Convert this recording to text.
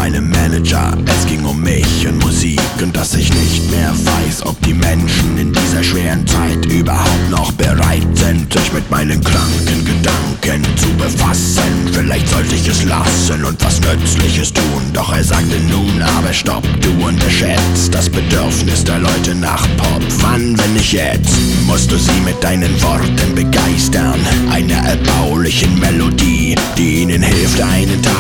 meinem Manager, es ging um mich und Musik und dass ich nicht mehr weiß, ob die Menschen in dieser schweren Zeit überhaupt noch bereit sind, sich mit meinen kranken Gedanken zu befassen. Vielleicht sollte ich es lassen und was Nützliches tun, doch er sagte nun, aber stopp, du unterschätzt das Bedürfnis der Leute nach Pop. Wann, wenn nicht jetzt, musst du sie mit deinen Worten begeistern, einer erbaulichen Melodie, die ihnen hilft, einen Tag